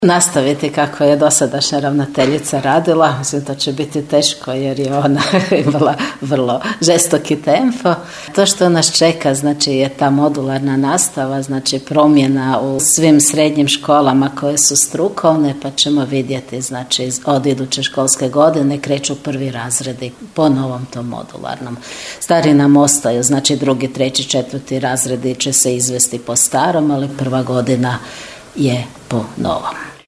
nastaviti kako je dosadašnja ravnateljica radila. Mislim, to će biti teško jer je ona imala vrlo žestoki tempo. To što nas čeka, znači, je ta modularna nastava, znači promjena u svim srednjim školama koje su strukovne, pa ćemo vidjeti, znači, od iduće školske godine kreću prvi razredi po novom tom modularnom. Stari nam ostaju, znači 2., 3., 4. razredi će se izvesti po starom, ali prva godina je po novom.